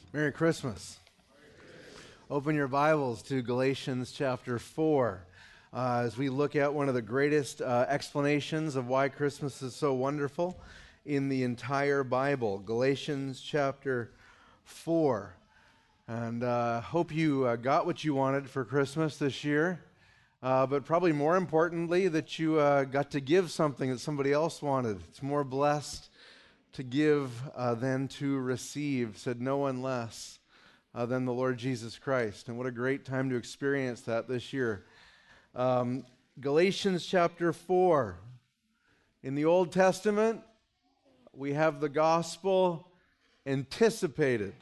Merry Christmas. Open your Bibles to Galatians chapter 4 as we look at one of the greatest explanations of why Christmas is so wonderful in the entire Bible. Galatians chapter 4. And hope you got what you wanted for Christmas this year, but probably more importantly that you got to give something that somebody else wanted. It's more blessed to give than to receive, said no one less than the Lord Jesus Christ. And what a great time to experience that this year. Galatians chapter 4. In the Old Testament, we have the gospel anticipated.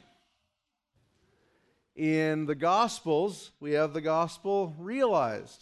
In the Gospels, we have the gospel realized.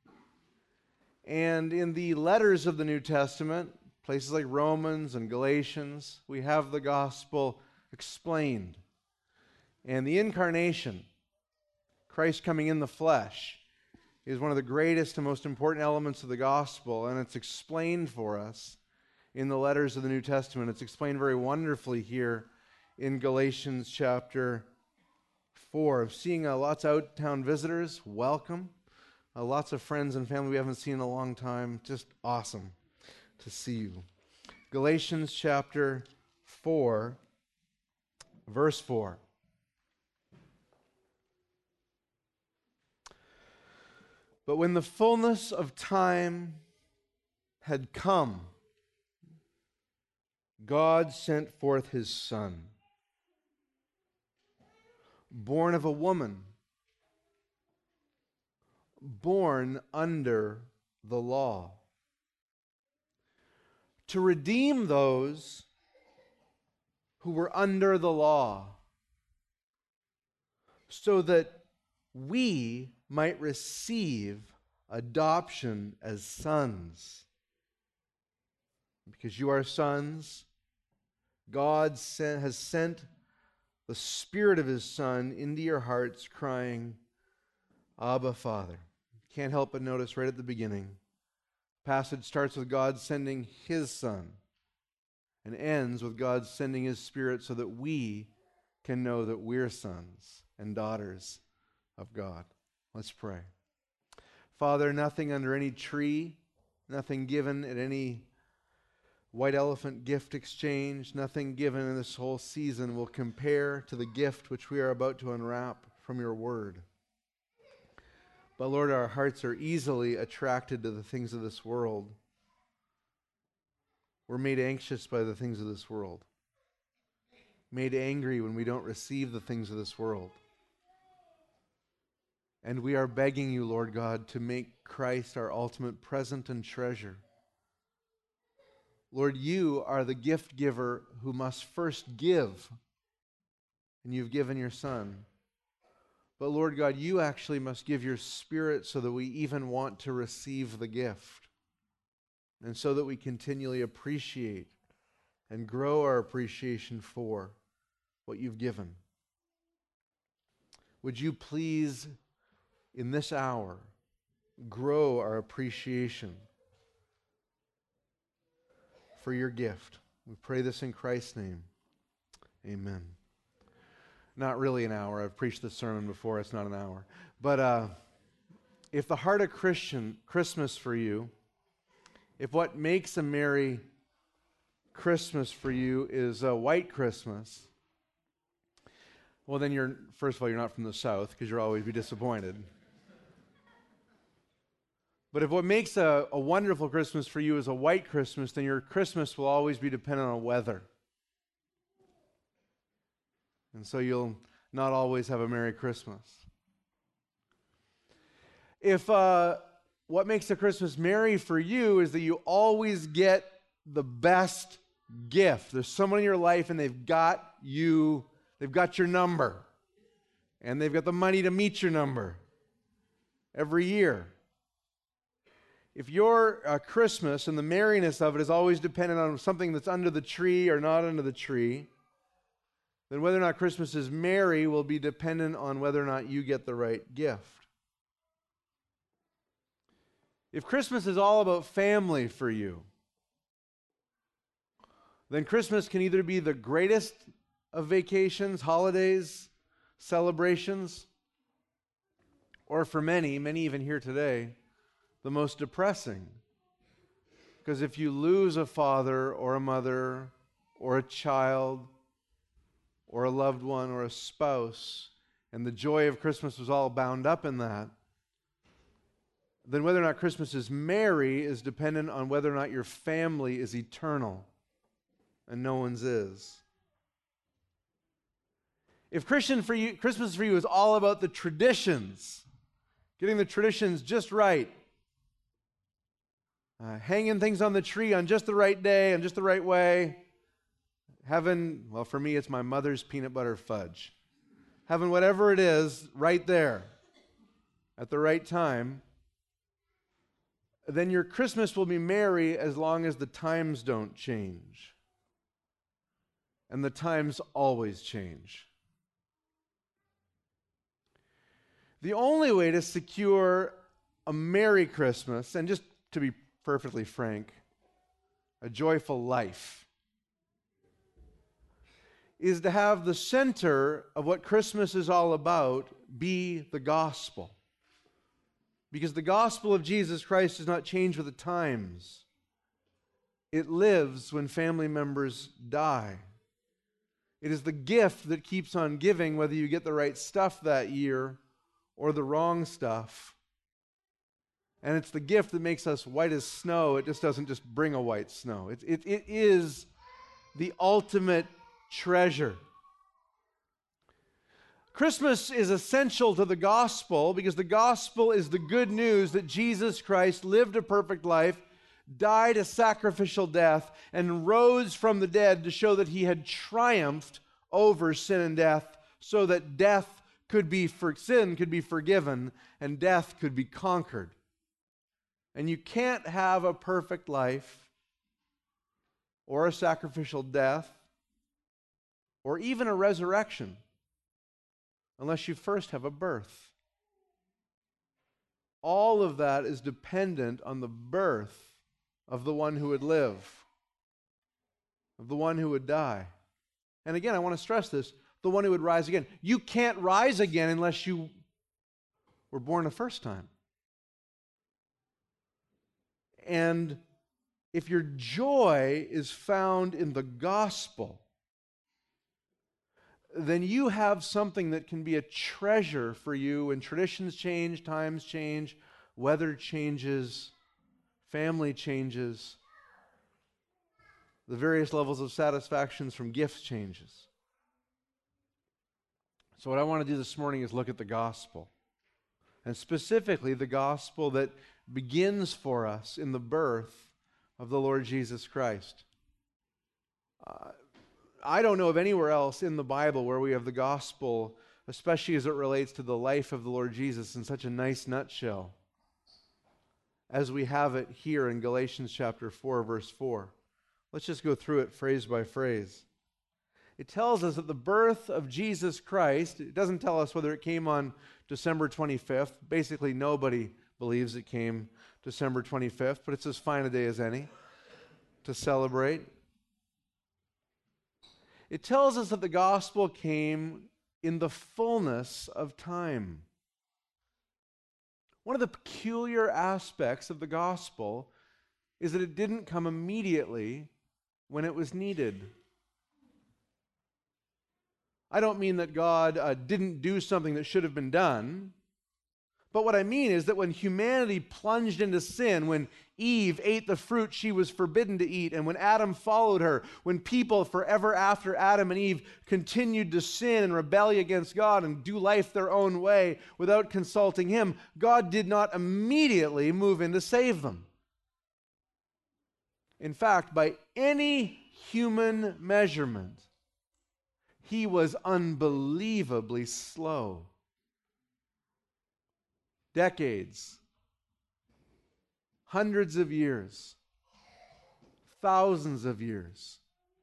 And in the letters of the New Testament, places like Romans and Galatians, we have the gospel explained. And the incarnation, Christ coming in the flesh, is one of the greatest and most important elements of the gospel, and it's explained for us in the letters of the New Testament. It's explained very wonderfully here in Galatians chapter 4. I'm seeing lots of out-of-town visitors. Welcome. Lots of friends and family we haven't seen in a long time. Just awesome to see you. Galatians chapter 4, verse 4. But when the fullness of time had come, God sent forth his Son, born of a woman, born under the law, to redeem those who were under the law, so that we might receive adoption as sons. Because you are sons, God has sent the Spirit of his Son into your hearts, crying, Abba, Father. Can't help but notice right at the beginning, the passage starts with God sending his Son and ends with God sending his Spirit so that we can know that we're sons and daughters of God. Let's pray. Father, nothing under any tree, nothing given at any white elephant gift exchange, nothing given in this whole season will compare to the gift which we are about to unwrap from your word. But Lord, our hearts are easily attracted to the things of this world. We're made anxious by the things of this world, made angry when we don't receive the things of this world. And we are begging you, Lord God, to make Christ our ultimate present and treasure. Lord, you are the gift giver who must first give, and you've given your Son. But Lord God, you actually must give your Spirit so that we even want to receive the gift, and so that we continually appreciate and grow our appreciation for what you've given. Would you please, in this hour, grow our appreciation for your gift. We pray this in Christ's name. Amen. Not really an hour. I've preached this sermon before. It's not an hour. But if the heart of Christmas for you, if what makes a merry Christmas for you is a white Christmas, well then first of all, you're not from the South, because you'll always be disappointed. But if what makes a wonderful Christmas for you is a white Christmas, then your Christmas will always be dependent on weather. And so you'll not always have a Merry Christmas. If what makes a Christmas merry for you is that you always get the best gift. There's someone in your life and they've got your number. And they've got the money to meet your number every year. If your Christmas and the merriness of it is always dependent on something that's under the tree or not under the tree, then whether or not Christmas is merry will be dependent on whether or not you get the right gift. If Christmas is all about family for you, then Christmas can either be the greatest of vacations, holidays, celebrations, or for many even here today, the most depressing. Because if you lose a father or a mother or a child or a loved one or a spouse, and the joy of Christmas was all bound up in that, then whether or not Christmas is merry is dependent on whether or not your family is eternal, and no one's is. If Christmas for you is all about the traditions, getting the traditions just right, hanging things on the tree on just the right day and just the right way, having, well, for me, it's my mother's peanut butter fudge. Having whatever it is right there at the right time, then your Christmas will be merry as long as the times don't change. And the times always change. The only way to secure a merry Christmas, and just to be perfectly frank, a joyful life, is to have the center of what Christmas is all about be the gospel. Because the gospel of Jesus Christ does not change with the times. It lives when family members die. It is the gift that keeps on giving, whether you get the right stuff that year or the wrong stuff. And it's the gift that makes us white as snow. It just doesn't just bring a white snow. It is the ultimate treasure. Christmas is essential to the gospel because the gospel is the good news that Jesus Christ lived a perfect life, died a sacrificial death, and rose from the dead to show that he had triumphed over sin and death, so that sin could be forgiven and death could be conquered. And you can't have a perfect life or a sacrificial death or even a resurrection unless you first have a birth. All of that is dependent on the birth of the one who would live, of the one who would die. And again, I want to stress this, the one who would rise again. You can't rise again unless you were born the first time. And if your joy is found in the gospel, then you have something that can be a treasure for you when traditions change, times change, weather changes, family changes, the various levels of satisfactions from gifts changes. So what I want to do this morning is look at the gospel, and specifically the gospel that begins for us in the birth of the Lord Jesus Christ. I don't know of anywhere else in the Bible where we have the gospel, especially as it relates to the life of the Lord Jesus, in such a nice nutshell as we have it here in Galatians chapter 4, verse 4. Let's just go through it phrase by phrase. It tells us that the birth of Jesus Christ, it doesn't tell us whether it came on December 25th. Basically, nobody believes it came December 25th, but it's as fine a day as any to celebrate. It tells us that the gospel came in the fullness of time. One of the peculiar aspects of the gospel is that it didn't come immediately when it was needed. I don't mean that God didn't do something that should have been done, but what I mean is that when humanity plunged into sin, when Eve ate the fruit she was forbidden to eat, and when Adam followed her, when people forever after Adam and Eve continued to sin and rebel against God and do life their own way without consulting Him, God did not immediately move in to save them. In fact, by any human measurement, He was unbelievably slow. Decades, hundreds of years, thousands of years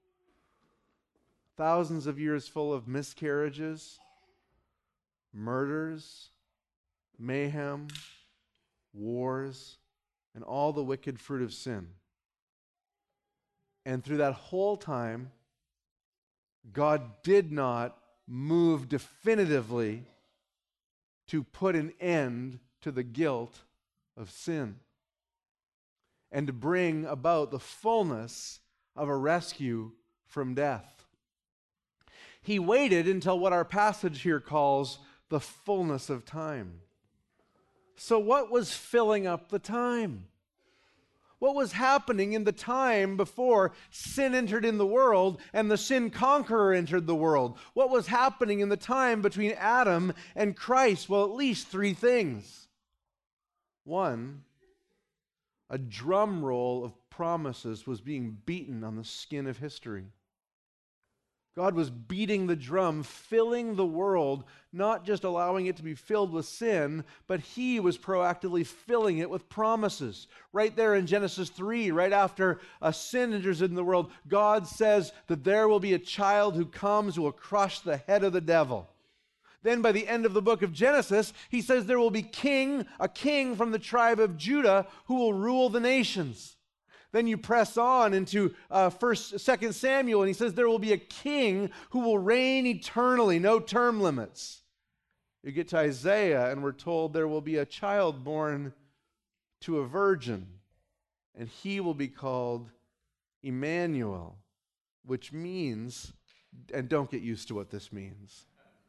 full of miscarriages, murders, mayhem, wars, and all the wicked fruit of sin. And through that whole time, God did not move definitively to put an end to the guilt of sin and to bring about the fullness of a rescue from death. He waited until what our passage here calls the fullness of time. So what was filling up the time? What was happening in the time before sin entered in the world and the sin conqueror entered the world? What was happening in the time between Adam and Christ? Well, at least three things. One, a drum roll of promises was being beaten on the skin of history. God was beating the drum, filling the world, not just allowing it to be filled with sin, but He was proactively filling it with promises. Right there in Genesis 3, right after a sin enters in the world, God says that there will be a child who comes who will crush the head of the devil. Then by the end of the book of Genesis, He says there will be a king from the tribe of Judah who will rule the nations. Then you press on into 2 Samuel, and He says there will be a king who will reign eternally, no term limits. You get to Isaiah, and we're told there will be a child born to a virgin, and He will be called Emmanuel, which means, and don't get used to what this means,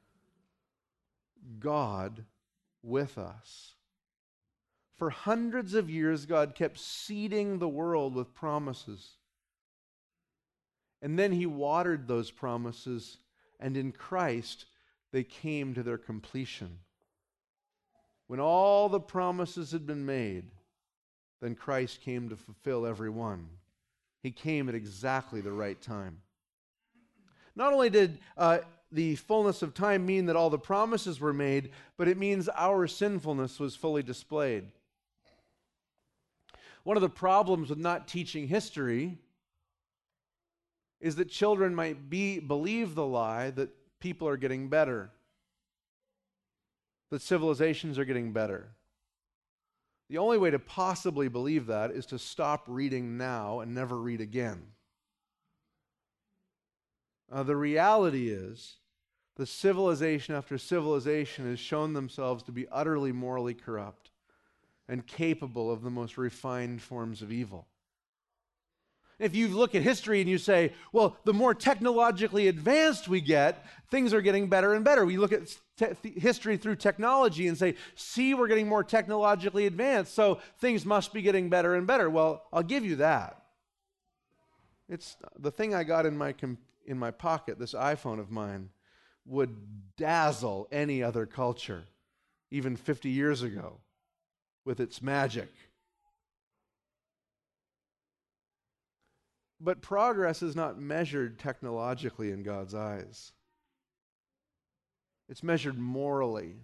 God with us. For hundreds of years, God kept seeding the world with promises. And then He watered those promises, and in Christ, they came to their completion. When all the promises had been made, then Christ came to fulfill every one. He came at exactly the right time. Not only did the fullness of time mean that all the promises were made, but it means our sinfulness was fully displayed. One of the problems with not teaching history is that children might believe the lie that people are getting better, that civilizations are getting better. The only way to possibly believe that is to stop reading now and never read again. The reality is that civilization after civilization has shown themselves to be utterly morally corrupt and capable of the most refined forms of evil. If you look at history and you say, well, the more technologically advanced we get, things are getting better and better. We look at history through technology and say, see, we're getting more technologically advanced, so things must be getting better and better. Well, I'll give you that. It's the thing I got in my pocket, this iPhone of mine, would dazzle any other culture, even 50 years ago, with its magic. But progress is not measured technologically in God's eyes. It's measured morally.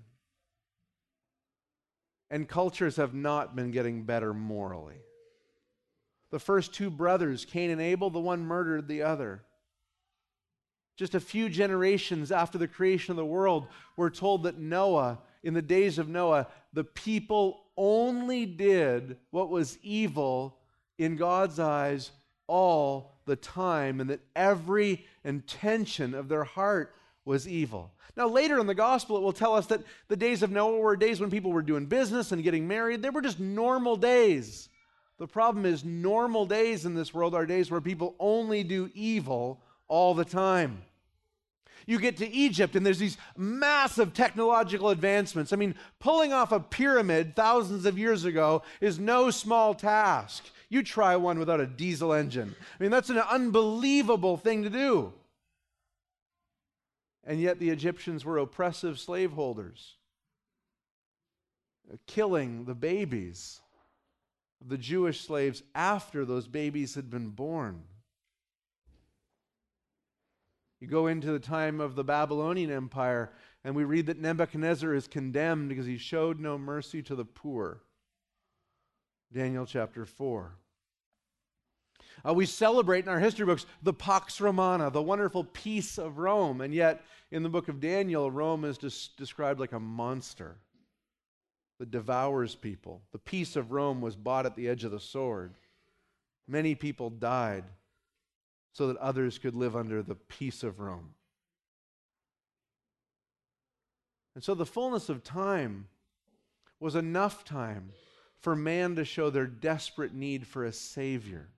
And cultures have not been getting better morally. The first two brothers, Cain and Abel, the one murdered the other. Just a few generations after the creation of the world, we're told that Noah, in the days of Noah, the people only did what was evil in God's eyes all the time, and that every intention of their heart was evil. Now, later in the gospel, it will tell us that the days of Noah were days when people were doing business and getting married. They were just normal days. The problem is, normal days in this world are days where people only do evil all the time. You get to Egypt, and there's these massive technological advancements. I mean, pulling off a pyramid thousands of years ago is no small task. You try one without a diesel engine. I mean, that's an unbelievable thing to do. And yet the Egyptians were oppressive slaveholders, killing the babies of the Jewish slaves after those babies had been born. You go into the time of the Babylonian Empire, and we read that Nebuchadnezzar is condemned because he showed no mercy to the poor. Daniel chapter 4. We celebrate in our history books the Pax Romana, the wonderful peace of Rome, and yet in the book of Daniel, Rome is described like a monster that devours people. The peace of Rome was bought at the edge of the sword. Many people died. so that others could live under the peace of Rome. And so the fullness of time was enough time for man to show their desperate need for a Savior.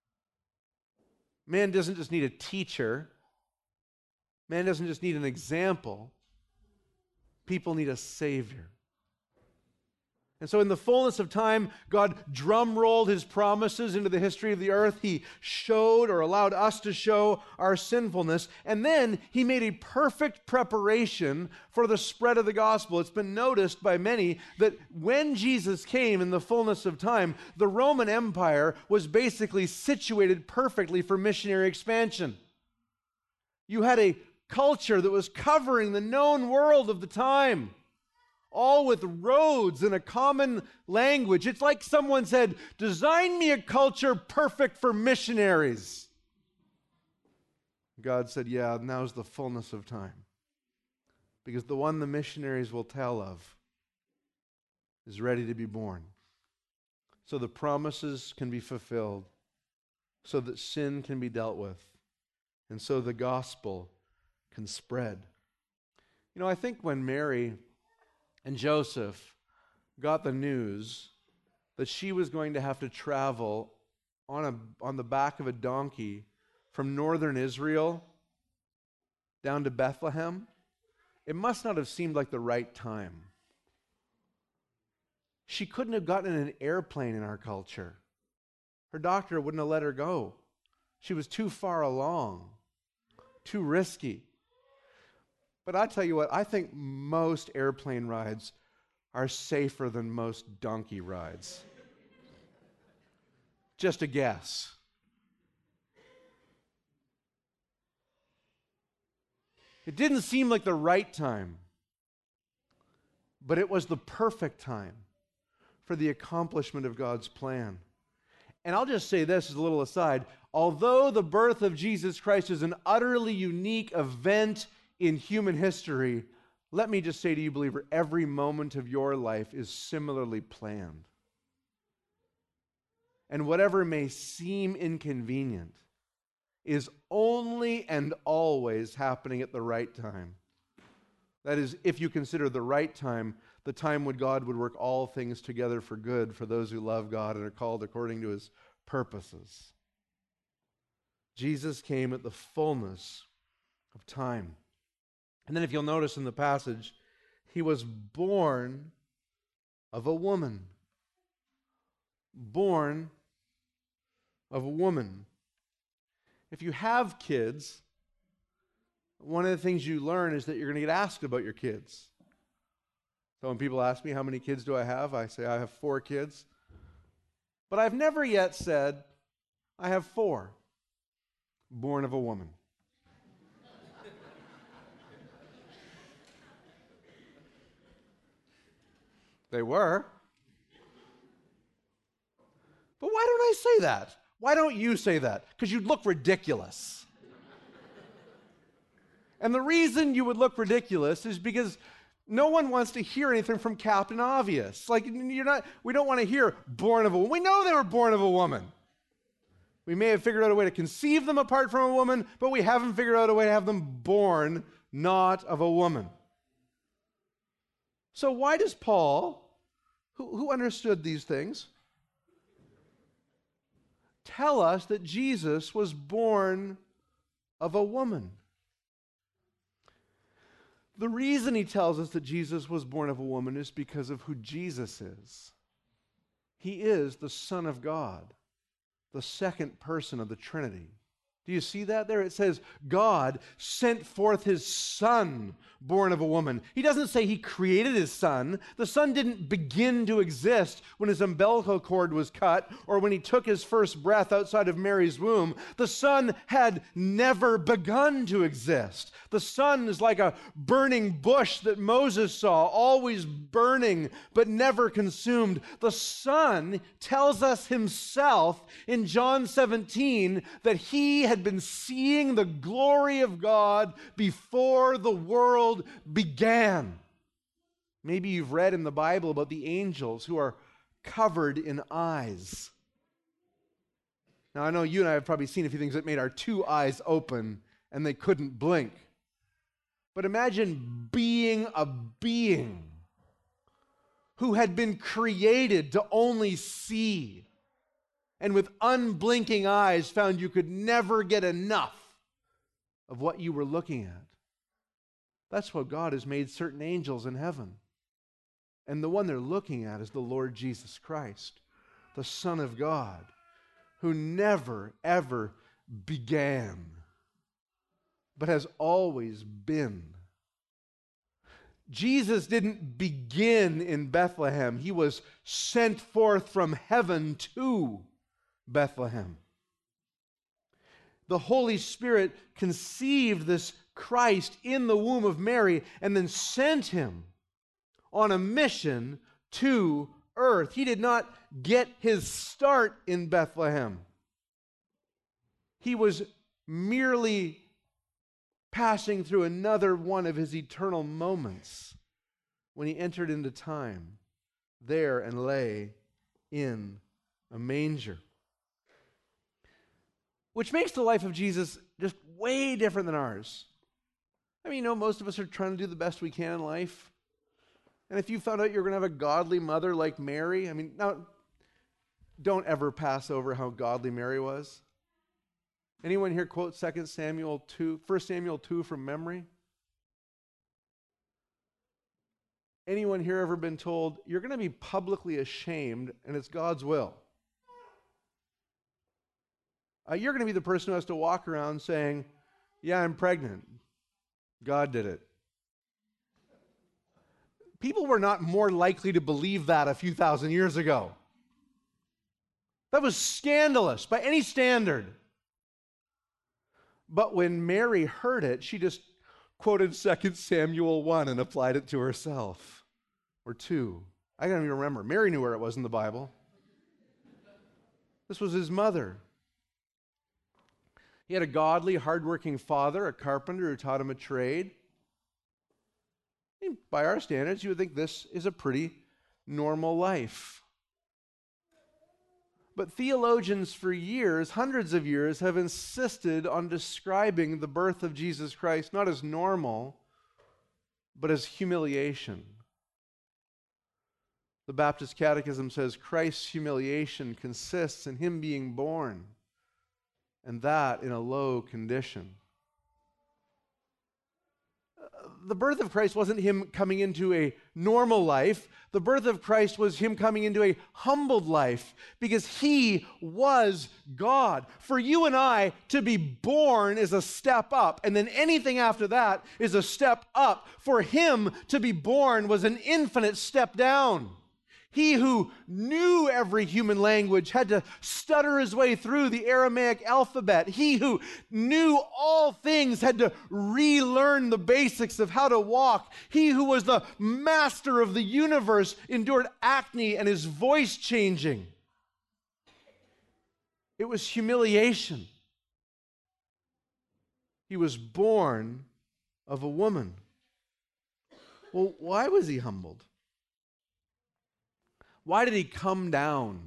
Man doesn't just need a teacher. Man doesn't just need an example. People need a Savior. And so in the fullness of time, God drum-rolled his promises into the history of the earth. He showed, or allowed us to show, our sinfulness. And then he made a perfect preparation for the spread of the gospel. It's been noticed by many that when Jesus came in the fullness of time, the Roman Empire was basically situated perfectly for missionary expansion. You had a culture that was covering the known world of the time, all with roads and a common language. It's like someone said, design me a culture perfect for missionaries. God said, yeah, now's the fullness of time. Because the one the missionaries will tell of is ready to be born. So the promises can be fulfilled, so that sin can be dealt with, and so the gospel can spread. You know, I think when Mary and Joseph got the news that she was going to have to travel on the back of a donkey from northern Israel down to Bethlehem, it must not have seemed like the right time. She couldn't have gotten in an airplane in our culture. Her doctor wouldn't have let her go. She was too far along, too risky. But I tell you what, I think most airplane rides are safer than most donkey rides. Just a guess. It didn't seem like the right time, but it was the perfect time for the accomplishment of God's plan. And I'll just say this as a little aside. Although the birth of Jesus Christ is an utterly unique event in human history, let me just say to you, believer, every moment of your life is similarly planned. And whatever may seem inconvenient is only and always happening at the right time. That is, if you consider the right time, the time when God would work all things together for good for those who love God and are called according to his purposes. Jesus came at the fullness of time. And then if you'll notice in the passage, he was born of a woman. Born of a woman. If you have kids, one of the things you learn is that you're going to get asked about your kids. So when people ask me, how many kids do I have? I say, I have 4 kids. But I've never yet said, I have 4. Born of a woman. They were. But why don't I say that? Why don't you say that? Because you'd look ridiculous. And the reason you would look ridiculous is because no one wants to hear anything from Captain Obvious. Like, we don't want to hear born of a woman. We know they were born of a woman. We may have figured out a way to conceive them apart from a woman, but we haven't figured out a way to have them born not of a woman. So why does Paul, who understood these things, tell us that Jesus was born of a woman? The reason he tells us that Jesus was born of a woman is because of who Jesus is. He is the Son of God, the second person of the Trinity. Do you see that there? It says, God sent forth his Son, born of a woman. He doesn't say he created his Son. The Son didn't begin to exist when his umbilical cord was cut or when he took his first breath outside of Mary's womb. The Son had never begun to exist. The Son is like a burning bush that Moses saw, always burning but never consumed. The Son tells us himself in John 17 that he had been seeing the glory of God before the world began. Maybe you've read in the Bible about the angels who are covered in eyes. Now, I know you and I have probably seen a few things that made our two eyes open and they couldn't blink. But imagine being a being who had been created to only see, and with unblinking eyes found you could never get enough of what you were looking at. That's what God has made certain angels in heaven. And the one they're looking at is the Lord Jesus Christ, the Son of God, who never, ever began, but has always been. Jesus didn't begin in Bethlehem. He was sent forth from heaven to Bethlehem. The Holy Spirit conceived this Christ in the womb of Mary and then sent him on a mission to earth. He did not get his start in Bethlehem. He was merely passing through another one of his eternal moments when he entered into time there and lay in a manger. Which makes the life of Jesus just way different than ours. I mean, most of us are trying to do the best we can in life. And if you found out you're going to have a godly mother like Mary, now, don't ever pass over how godly Mary was. Anyone here quote 1 Samuel 2 from memory? Anyone here ever been told, you're going to be publicly ashamed and it's God's will? You're going to be the person who has to walk around saying, yeah, I'm pregnant. God did it. People were not more likely to believe that a few thousand years ago. That was scandalous by any standard. But when Mary heard it, she just quoted 2 Samuel 1 and applied it to herself. Or 2. I don't even remember. Mary knew where it was in the Bible. This was his mother. He had a godly, hardworking father, a carpenter who taught him a trade. And by our standards, you would think this is a pretty normal life. But theologians for years, hundreds of years, have insisted on describing the birth of Jesus Christ not as normal, but as humiliation. The Baptist Catechism says Christ's humiliation consists in him being born, and that in a low condition. The birth of Christ wasn't him coming into a normal life. The birth of Christ was him coming into a humbled life because he was God. For you and I, to be born is a step up, and then anything after that is a step up. For him to be born was an infinite step down. He who knew every human language had to stutter his way through the Aramaic alphabet. He who knew all things had to relearn the basics of how to walk. He who was the master of the universe endured acne and his voice changing. It was humiliation. He was born of a woman. Well, why was he humbled? Why did he come down?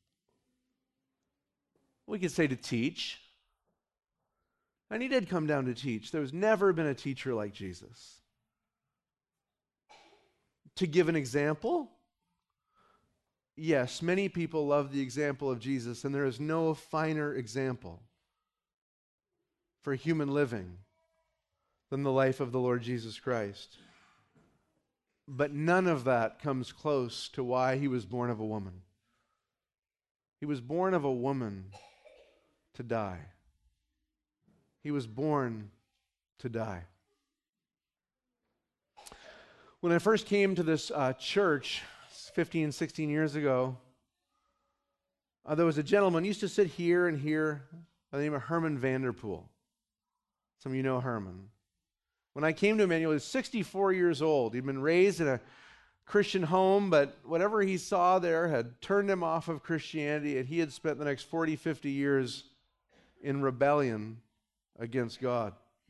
We could say to teach. And he did come down to teach. There's never been a teacher like Jesus. To give an example? Yes, many people love the example of Jesus, and there is no finer example for human living than the life of the Lord Jesus Christ. But none of that comes close to why he was born of a woman. He was born of a woman to die. He was born to die. When I first came to this church 15, 16 years ago, there was a gentleman who used to sit here and here by the name of Herman Vanderpool. Some of you know Herman. When I came to Emmanuel, he was 64 years old. He'd been raised in a Christian home, but whatever he saw there had turned him off of Christianity, and he had spent the next 40, 50 years in rebellion against God.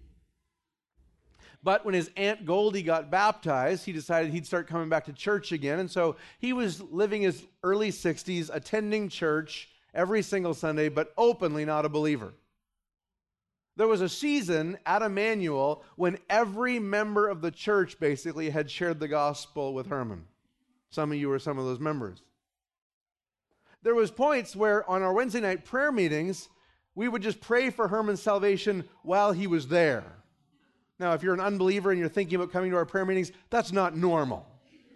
But when his Aunt Goldie got baptized, he decided he'd start coming back to church again, and so he was living his early 60s, attending church every single Sunday, but openly not a believer. There was a season at Emmanuel when every member of the church basically had shared the gospel with Herman. Some of you were some of those members. There was points where on our Wednesday night prayer meetings, we would just pray for Herman's salvation while he was there. Now, if you're an unbeliever and you're thinking about coming to our prayer meetings, that's not normal.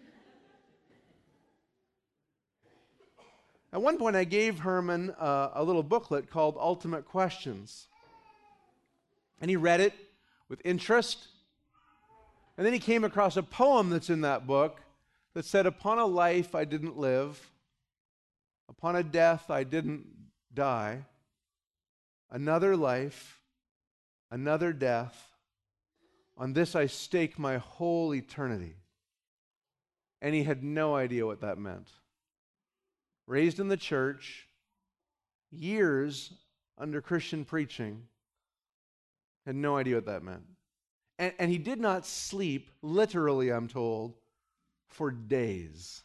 At one point, I gave Herman a little booklet called Ultimate Questions. And he read it with interest. And then he came across a poem that's in that book that said, "Upon a life I didn't live, upon a death I didn't die, another life, another death, on this I stake my whole eternity." And he had no idea what that meant. Raised in the church, years under Christian preaching, had no idea what that meant. And he did not sleep, literally, I'm told, for days.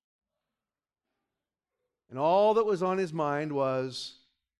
And all that was on his mind was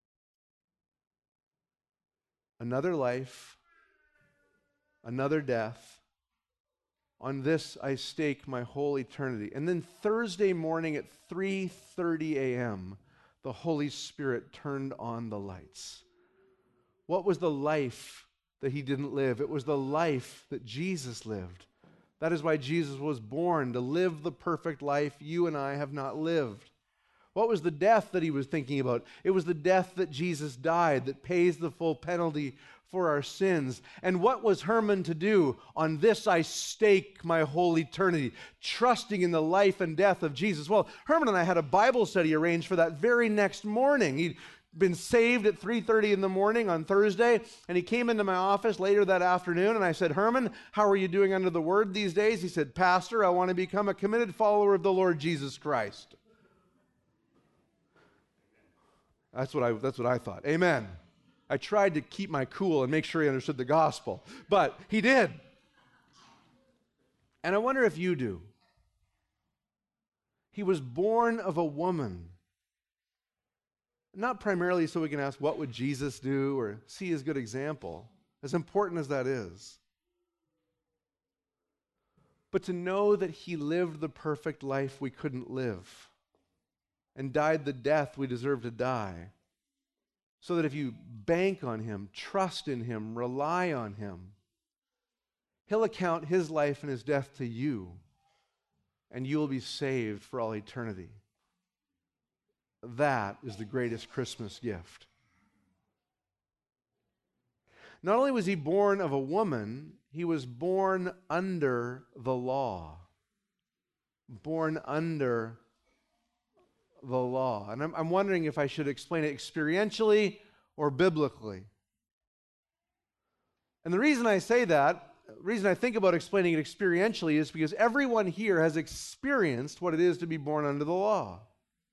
another life, another death. On this I stake my whole eternity. And then Thursday morning at 3:30 a.m., the Holy Spirit turned on the lights. What was the life that he didn't live? It was the life that Jesus lived. That is why Jesus was born, to live the perfect life you and I have not lived. What was the death that he was thinking about? It was the death that Jesus died, that pays the full penalty for our sins. And what was Herman to do? On this I stake my whole eternity, trusting in the life and death of Jesus. Well, Herman and I had a Bible study arranged for that very next morning. He'd been saved at 3:30 in the morning on Thursday, and he came into my office later that afternoon, and I said, "Herman, how are you doing under the Word these days?" He said, "Pastor, I want to become a committed follower of the Lord Jesus Christ." That's what I thought. Amen. I tried to keep my cool and make sure he understood the gospel, but he did. And I wonder if you do. He was born of a woman. Not primarily so we can ask, what would Jesus do, or see his good example, as important as that is. But to know that he lived the perfect life we couldn't live, and died the death we deserve to die, so that if you bank on him, trust in him, rely on him, he'll account his life and his death to you, and you will be saved for all eternity. That is the greatest Christmas gift. Not only was he born of a woman, he was born under the law. Born under the law. And I'm wondering if I should explain it experientially or biblically. And the reason I say that, the reason I think about explaining it experientially, is because everyone here has experienced what it is to be born under the law.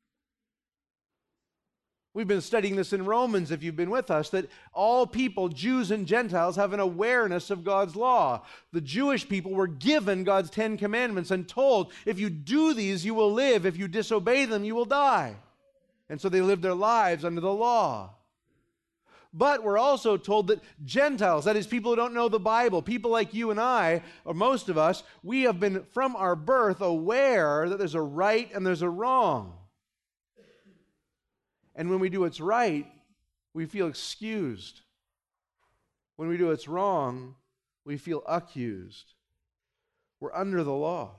We've been studying this in Romans, if you've been with us, that all people, Jews and Gentiles, have an awareness of God's law. The Jewish people were given God's 10 commandments and told, if you do these, you will live. If you disobey them, you will die. And so they lived their lives under the law. But we're also told that Gentiles, that is people who don't know the Bible, people like you and I, or most of us, we have been from our birth aware that there's a right and there's a wrong. And when we do what's right, we feel excused. When we do what's wrong, we feel accused. We're under the law.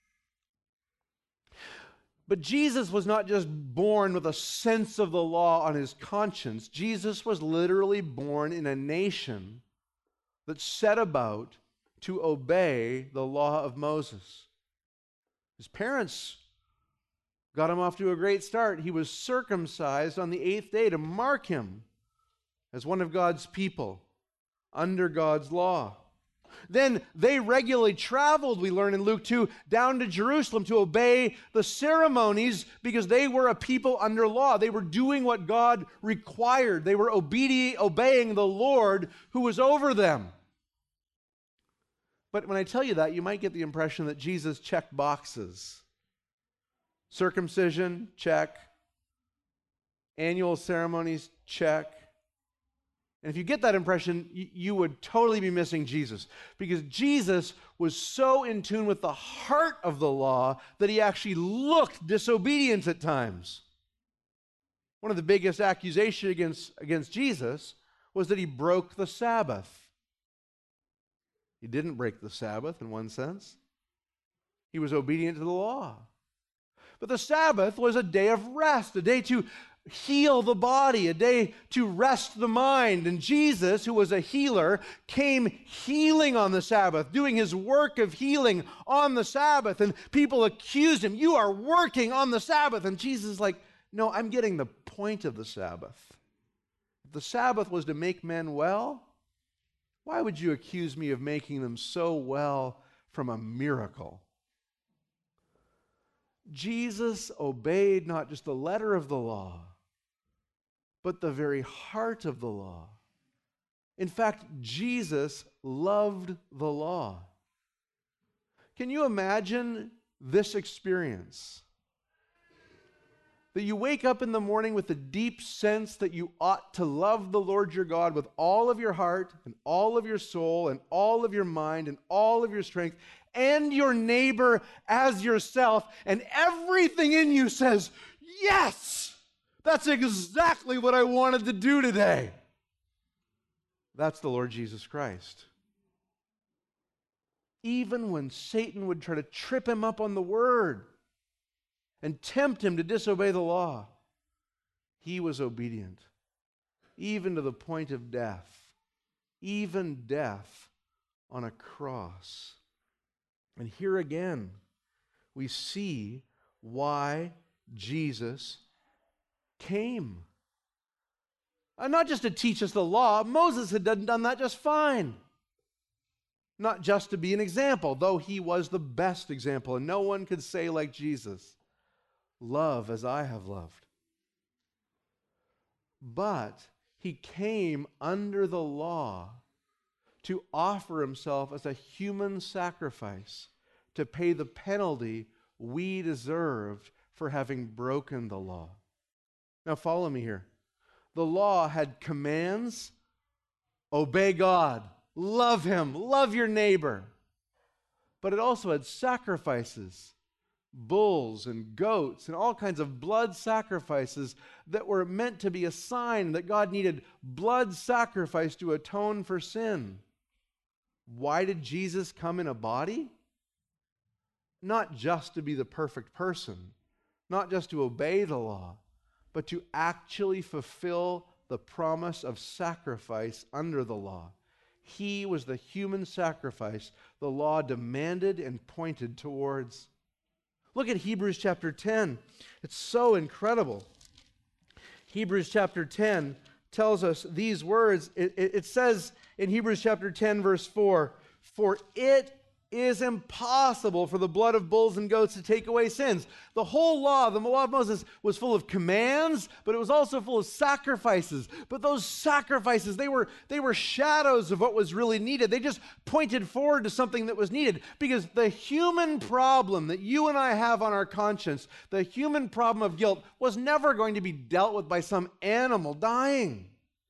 But Jesus was not just born with a sense of the law on his conscience. Jesus was literally born in a nation that set about to obey the law of Moses. His parents got him off to a great start. He was circumcised on the 8th day to mark him as one of God's people under God's law. Then they regularly traveled, we learn in Luke 2, down to Jerusalem to obey the ceremonies because they were a people under law. They were doing what God required. They were obeying the Lord who was over them. But when I tell you that, you might get the impression that Jesus checked boxes. Circumcision, check. Annual ceremonies, check. And if you get that impression, you would totally be missing Jesus, because Jesus was so in tune with the heart of the law that he actually looked disobedient at times. One of the biggest accusations against Jesus was that he broke the Sabbath. He didn't break the Sabbath in one sense. He was obedient to the law. But the Sabbath was a day of rest, a day to heal the body, a day to rest the mind. And Jesus, who was a healer, came healing on the Sabbath, doing his work of healing on the Sabbath. And people accused him, "You are working on the Sabbath." And Jesus is like, "No, I'm getting the point of the Sabbath. If the Sabbath was to make men well, why would you accuse me of making them so well from a miracle?" Jesus obeyed not just the letter of the law, but the very heart of the law. In fact, Jesus loved the law. Can you imagine this experience? That you wake up in the morning with a deep sense that you ought to love the Lord your God with all of your heart and all of your soul and all of your mind and all of your strength, and your neighbor as yourself, and everything in you says, "Yes! That's exactly what I wanted to do today." That's the Lord Jesus Christ. Even when Satan would try to trip him up on the word and tempt him to disobey the law, he was obedient, even to the point of death, even death on a cross. And here again, we see why Jesus came. Not just to teach us the law. Moses had done that just fine. Not just to be an example, though he was the best example, and no one could say like Jesus, "Love as I have loved." But he came under the law to offer himself as a human sacrifice to pay the penalty we deserved for having broken the law. Now follow me here. The law had commands: obey God, love him, love your neighbor. But it also had sacrifices, bulls and goats and all kinds of blood sacrifices that were meant to be a sign that God needed blood sacrifice to atone for sin. Why did Jesus come in a body? Not just to be the perfect person, not just to obey the law, but to actually fulfill the promise of sacrifice under the law. He was the human sacrifice the law demanded and pointed towards. Look at Hebrews chapter 10. It's so incredible. Hebrews chapter 10 tells us these words. It says in Hebrews chapter 10, verse 4, "For it is impossible for the blood of bulls and goats to take away sins." The whole law, the law of Moses, was full of commands, but it was also full of sacrifices. But those sacrifices, they were shadows of what was really needed. They just pointed forward to something that was needed, because the human problem that you and I have on our conscience, the human problem of guilt, was never going to be dealt with by some animal dying.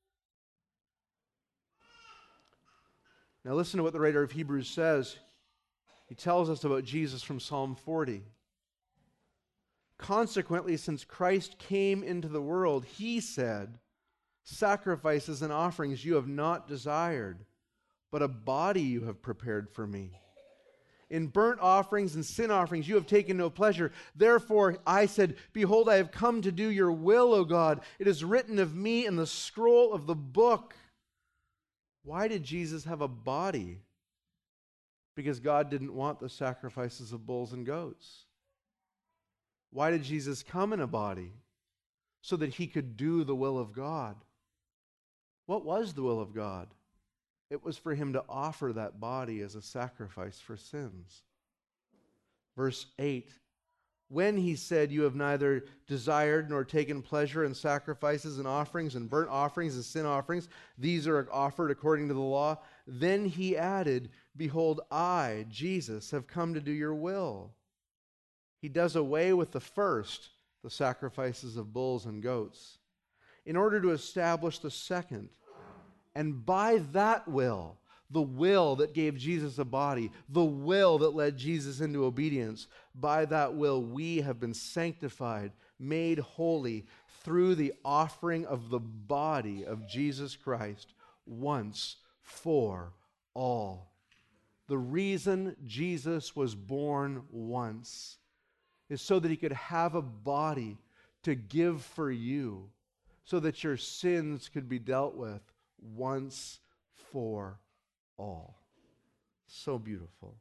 Now listen to what the writer of Hebrews says. He tells us about Jesus from Psalm 40. "Consequently, since Christ came into the world, he said, 'Sacrifices and offerings you have not desired, but a body you have prepared for me. In burnt offerings and sin offerings you have taken no pleasure. Therefore I said, Behold, I have come to do your will, O God. It is written of me in the scroll of the book.'" Why did Jesus have a body? Because God didn't want the sacrifices of bulls and goats. Why did Jesus come in a body? So that he could do the will of God. What was the will of God? It was for him to offer that body as a sacrifice for sins. Verse 8, "When he said, 'You have neither desired nor taken pleasure in sacrifices and offerings and burnt offerings and sin offerings, these are offered according to the law,' then he added, 'Behold, I, Jesus, have come to do your will.'" He does away with the first, the sacrifices of bulls and goats, in order to establish the second. And by that will, the will that gave Jesus a body, the will that led Jesus into obedience, by that will we have been sanctified, made holy through the offering of the body of Jesus Christ once for all. The reason Jesus was born once is so that he could have a body to give for you, so that your sins could be dealt with once for all. So beautiful.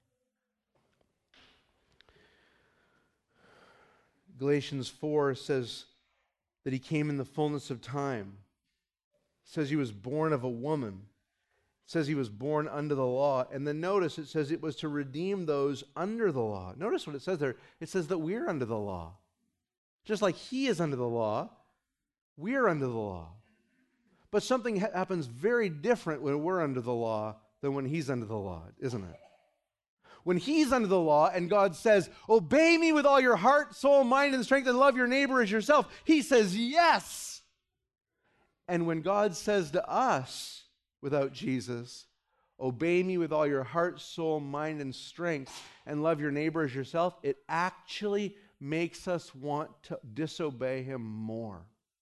Galatians 4 says that he came in the fullness of time. It says he was born of a woman. It says he was born under the law. And then notice it says it was to redeem those under the law. Notice what it says there. It says that we're under the law. Just like he is under the law, we're under the law. But something happens very different when we're under the law than when he's under the law, isn't it? When he's under the law and God says, obey me with all your heart, soul, mind, and strength, and love your neighbor as yourself, he says yes. And when God says to us, without Jesus, obey me with all your heart, soul, mind, and strength, and love your neighbor as yourself, it actually makes us want to disobey him more.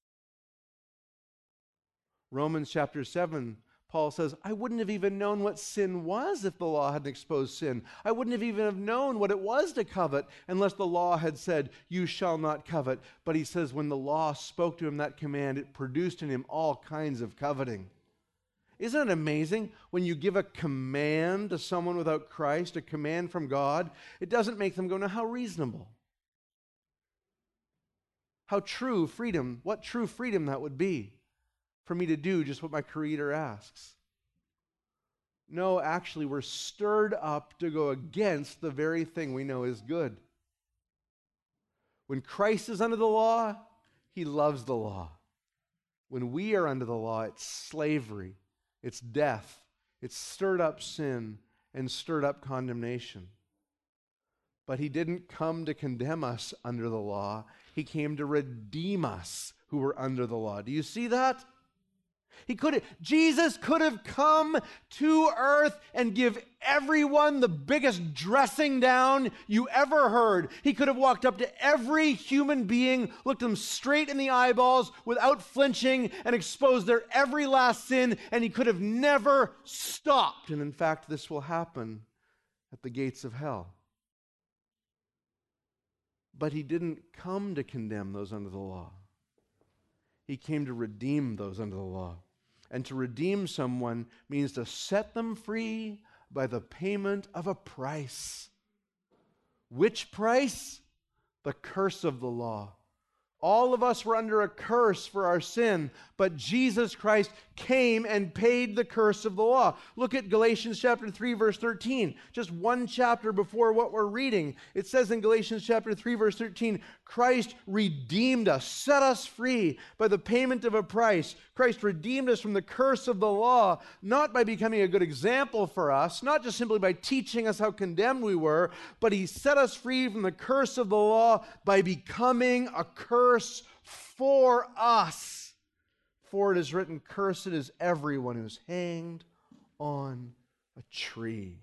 Romans chapter 7, Paul says, I wouldn't have even known what sin was if the law hadn't exposed sin. I wouldn't have even have known what it was to covet unless the law had said, you shall not covet. But he says when the law spoke to him that command, it produced in him all kinds of coveting. Isn't it amazing when you give a command to someone without Christ, a command from God, it doesn't make them go, now how reasonable? How true freedom, what true freedom that would be for me to do just what my Creator asks. No, actually, we're stirred up to go against the very thing we know is good. When Christ is under the law, he loves the law. When we are under the law, it's slavery, it's death, it's stirred up sin and stirred up condemnation. But he didn't come to condemn us under the law. He came to redeem us who were under the law. Do you see that? Jesus could have come to earth and give everyone the biggest dressing down you ever heard. He could have walked up to every human being, looked them straight in the eyeballs without flinching, and exposed their every last sin, and he could have never stopped. And in fact, this will happen at the gates of hell. But he didn't come to condemn those under the law. He came to redeem those under the law. And to redeem someone means to set them free by the payment of a price. Which price? The curse of the law. All of us were under a curse for our sin, but Jesus Christ came and paid the curse of the law. Look at Galatians chapter 3, verse 13. Just one chapter before what we're reading. It says in Galatians chapter 3, verse 13, Christ redeemed us, set us free by the payment of a price. Christ redeemed us from the curse of the law, not by becoming a good example for us, not just simply by teaching us how condemned we were, but he set us free from the curse of the law by becoming a curse for us. For it is written, cursed is everyone who is hanged on a tree.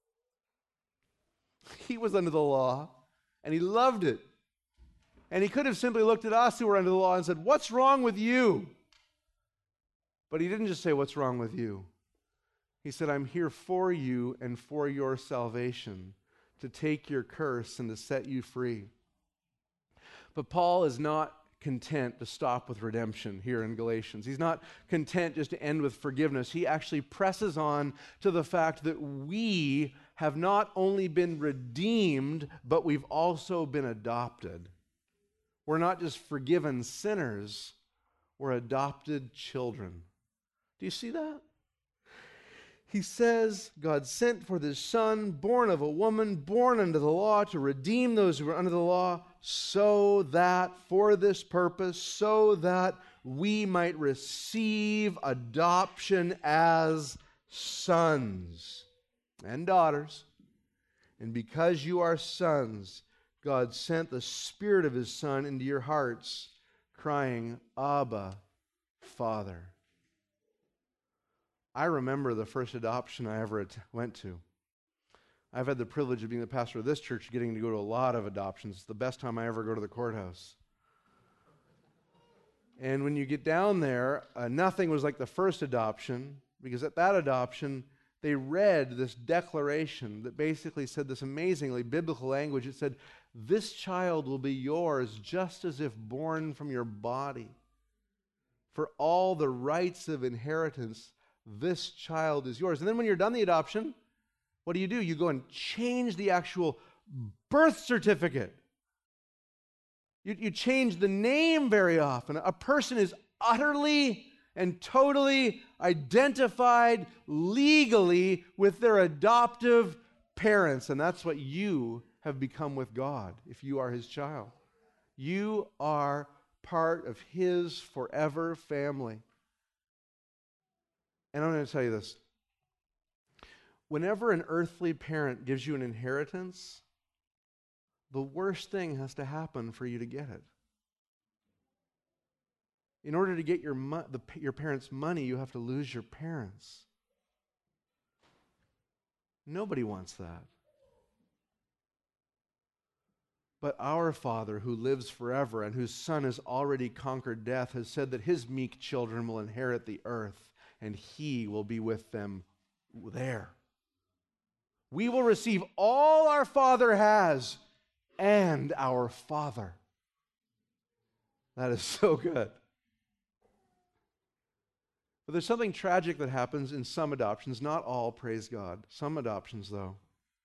He was under the law, and he loved it. And he could have simply looked at us who were under the law and said, what's wrong with you? But he didn't just say, what's wrong with you? He said, I'm here for you and for your salvation, to take your curse and to set you free. But Paul is not content to stop with redemption here in Galatians. He's not content just to end with forgiveness. He actually presses on to the fact that we have not only been redeemed, but we've also been adopted. We're not just forgiven sinners, we're adopted children. Do you see that? He says, God sent forth his Son, born of a woman, born under the law, to redeem those who were under the law, so that, for this purpose, so that we might receive adoption as sons and daughters. And because you are sons, God sent the Spirit of his Son into your hearts, crying, Abba, Father. I remember the first adoption I ever went to. I've had the privilege of being the pastor of this church, getting to go to a lot of adoptions. It's the best time I ever go to the courthouse. And when you get down there, nothing was like the first adoption, because at that adoption, they read this declaration that basically said this amazingly biblical language. It said, "This child will be yours just as if born from your body. For all the rights of inheritance, this child is yours." And then when you're done the adoption, what do? You go and change the actual birth certificate. You change the name very often. A person is utterly and totally identified legally with their adoptive parents. And that's what you have become with God if you are His child. You are part of His forever family. And I'm going to tell you this. Whenever an earthly parent gives you an inheritance, the worst thing has to happen for you to get it. In order to get your parents' money, you have to lose your parents. Nobody wants that. But our Father, who lives forever and whose Son has already conquered death, has said that His meek children will inherit the earth, and He will be with them there. We will receive all our Father has and our Father. That is so good. But there's something tragic that happens in some adoptions, not all, praise God. Some adoptions, though.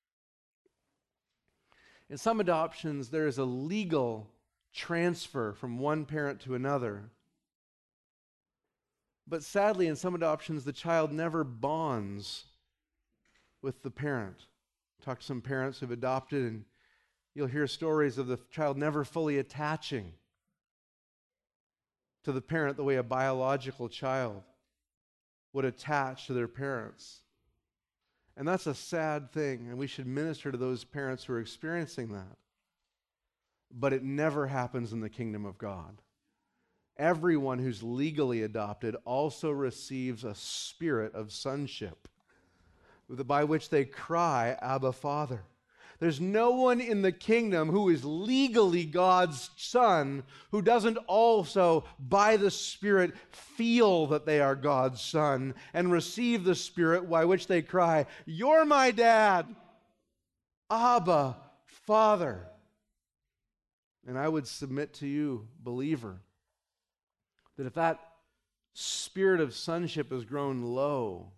In some adoptions, there is a legal transfer from one parent to another. But sadly, in some adoptions, the child never bonds with the parent. Talk to some parents who've adopted, and you'll hear stories of the child never fully attaching to the parent the way a biological child would attach to their parents. And that's a sad thing, and we should minister to those parents who are experiencing that. But it never happens in the kingdom of God. Everyone who's legally adopted also receives a spirit of sonship, by which they cry, "Abba, Father." There's no one in the kingdom who is legally God's son who doesn't also, by the Spirit, feel that they are God's son and receive the Spirit by which they cry, "You're my dad, Abba, Father." And I would submit to you, believer, that if that spirit of sonship has grown low,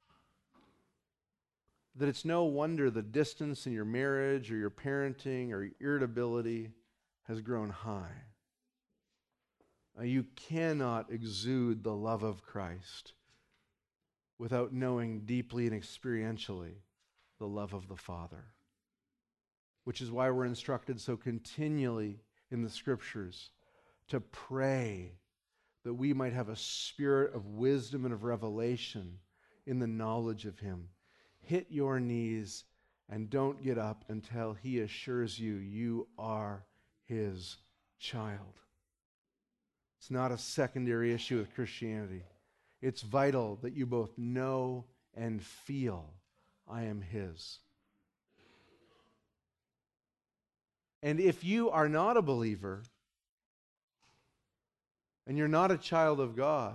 that it's no wonder the distance in your marriage or your parenting or your irritability has grown high. You cannot exude the love of Christ without knowing deeply and experientially the love of the Father, which is why we're instructed so continually in the Scriptures to pray that we might have a spirit of wisdom and of revelation in the knowledge of Him. Hit your knees and don't get up until He assures you you are His child. It's not a secondary issue with Christianity. It's vital that you both know and feel, I am His. And if you are not a believer and you're not a child of God,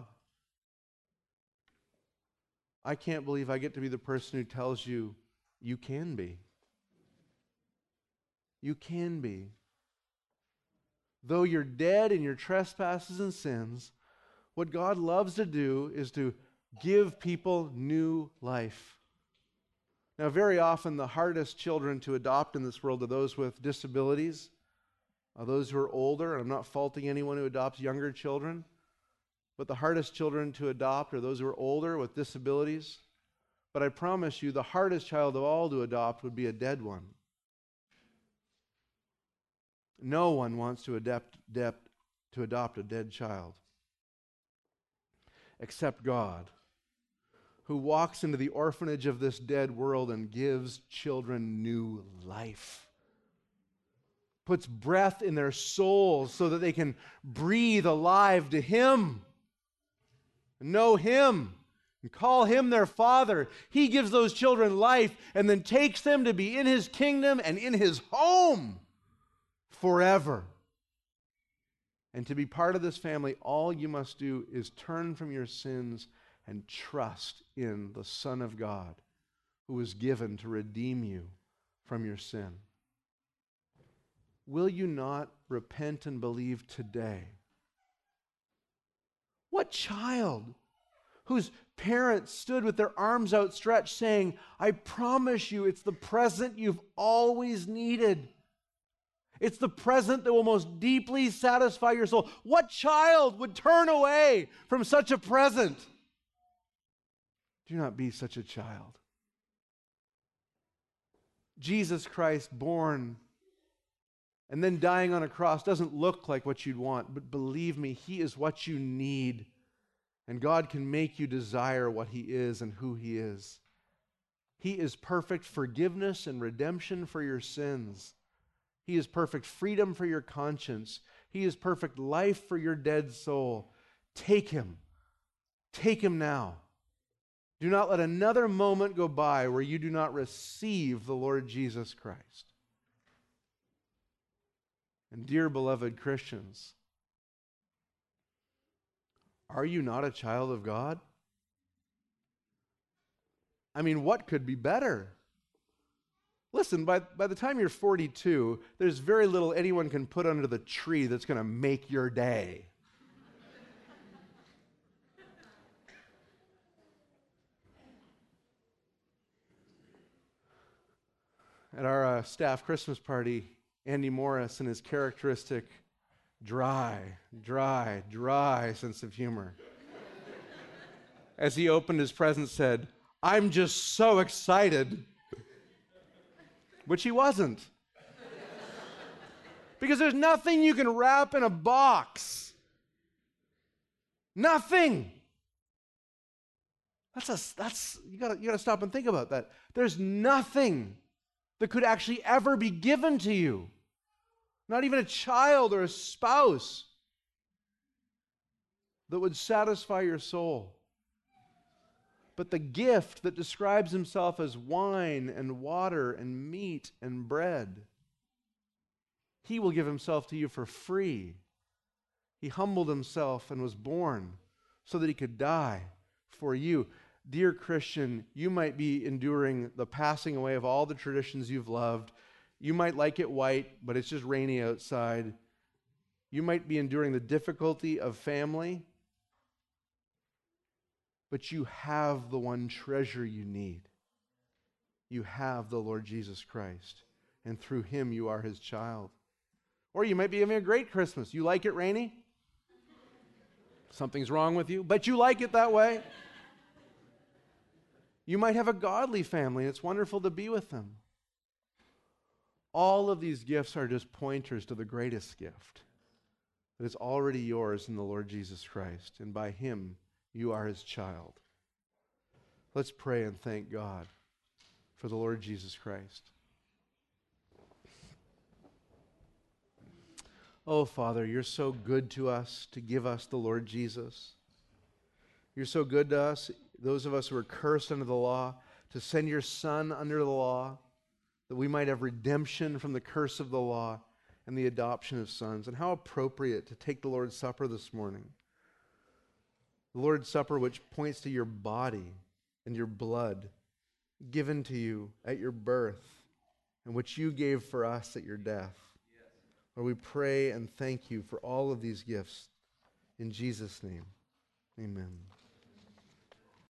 I can't believe I get to be the person who tells you, you can be. You can be. Though you're dead in your trespasses and sins, what God loves to do is to give people new life. Now, very often the hardest children to adopt in this world are those with disabilities, those who are older, and I'm not faulting anyone who adopts younger children. But the hardest children to adopt are those who are older with disabilities. But I promise you, the hardest child of all to adopt would be a dead one. No one wants to adopt a dead child, except God, who walks into the orphanage of this dead world and gives children new life. Puts breath in their souls so that they can breathe alive to Him. know Him, and call Him their Father. He gives those children life and then takes them to be in His kingdom and in His home forever. And to be part of this family, all you must do is turn from your sins and trust in the Son of God, who was given to redeem you from your sin. Will you not repent and believe today? What child whose parents stood with their arms outstretched saying, I promise you it's the present you've always needed. It's the present that will most deeply satisfy your soul. What child would turn away from such a present? Do not be such a child. Jesus Christ born and then dying on a cross doesn't look like what you'd want, but believe me, He is what you need. And God can make you desire what He is and who He is. He is perfect forgiveness and redemption for your sins. He is perfect freedom for your conscience. He is perfect life for your dead soul. Take Him. Take Him now. Do not let another moment go by where you do not receive the Lord Jesus Christ. And dear beloved Christians, are you not a child of God? I mean, what could be better? Listen, by the time you're 42, there's very little anyone can put under the tree that's going to make your day. At our staff Christmas party, Andy Morris and his characteristic dry sense of humor, as he opened his present, said, I'm just so excited. Which he wasn't. Because there's nothing you can wrap in a box. Nothing. You gotta stop and think about that. There's nothing that could actually ever be given to you. Not even a child or a spouse that would satisfy your soul. But the gift that describes Himself as wine and water and meat and bread, He will give Himself to you for free. He humbled Himself and was born so that He could die for you. Dear Christian, you might be enduring the passing away of all the traditions you've loved. You might like it white, but it's just rainy outside. You might be enduring the difficulty of family, but you have the one treasure you need. You have the Lord Jesus Christ, and through Him you are His child. Or you might be having a great Christmas. You like it rainy? Something's wrong with you, but you like it that way. You might have a godly family, and it's wonderful to be with them. All of these gifts are just pointers to the greatest gift that is already yours in the Lord Jesus Christ, and by Him you are His child. Let's pray and thank God for the Lord Jesus Christ. Oh, Father, You're so good to us to give us the Lord Jesus. You're so good to us, those of us who are cursed under the law, to send Your Son under the law, that we might have redemption from the curse of the law and the adoption of sons. And how appropriate to take the Lord's Supper this morning. The Lord's Supper, which points to Your body and Your blood given to You at Your birth, and which You gave for us at Your death. Lord, we pray and thank You for all of these gifts. In Jesus' name, amen.